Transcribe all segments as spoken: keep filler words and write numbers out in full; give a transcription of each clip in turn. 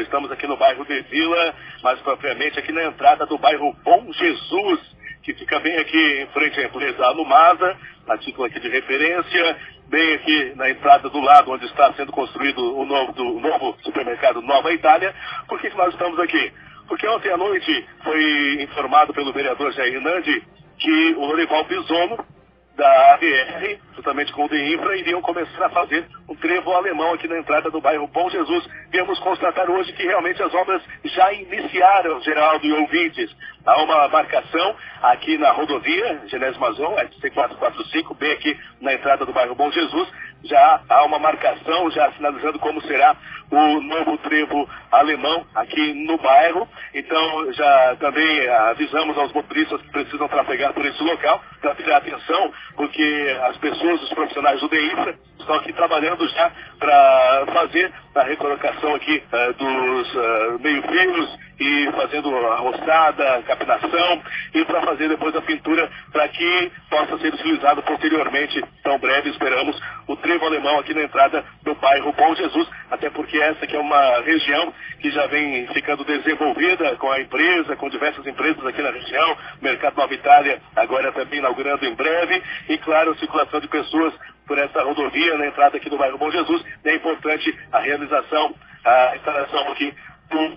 estamos aqui no bairro de Vila, mais propriamente aqui na entrada do bairro Bom Jesus, que fica bem aqui em frente à empresa Alumasa, a título aqui de referência, bem aqui na entrada do lado onde está sendo construído o novo, do, o novo supermercado Nova Itália. Por que, que nós estamos aqui? Porque ontem à noite foi informado pelo vereador Jair Nandi que o Lorival Bisono, da A B R, juntamente com o DEINFRA, iriam começar a fazer um trevo alemão aqui na entrada do bairro Bom Jesus. Viemos constatar hoje que realmente as obras já iniciaram, Geraldo e ouvintes. Há uma marcação aqui na rodovia Genésio Mazon, S C quatrocentos e quarenta e cinco, bem aqui na entrada do bairro Bom Jesus. Já há uma marcação, já sinalizando como será o novo trevo alemão aqui no bairro. Então, já também avisamos aos motoristas que precisam trafegar por esse local para ter atenção, porque as pessoas, os profissionais do DEINFRA, estão aqui trabalhando já para fazer a recolocação aqui uh, dos uh, meio-fios e fazendo a roçada, capinação e para fazer depois a pintura para que possa ser utilizado posteriormente, tão breve, esperamos, o trevo alemão aqui na entrada do bairro Bom Jesus, até porque essa que é uma região que já vem ficando desenvolvida com a empresa, com diversas empresas aqui na região, Mercado Nova Itália agora também inaugurando em breve, e claro, circulação de pessoas por essa rodovia na entrada aqui do bairro Bom Jesus. É importante a realização, a instalação aqui do...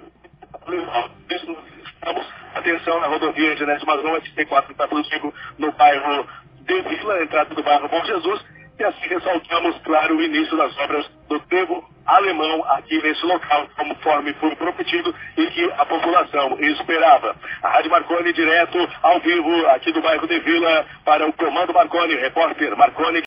Estamos, atenção na rodovia Genésio Mazon, S C quatrocentos e quarenta e cinco, no bairro de Vila, entrada do bairro Bom Jesus, e assim ressaltamos, claro, o início das obras do trevo alemão aqui nesse local, conforme foi prometido e que a população esperava. A Rádio Marconi, direto ao vivo aqui do bairro de Vila, para o Comando Marconi, repórter Marconi.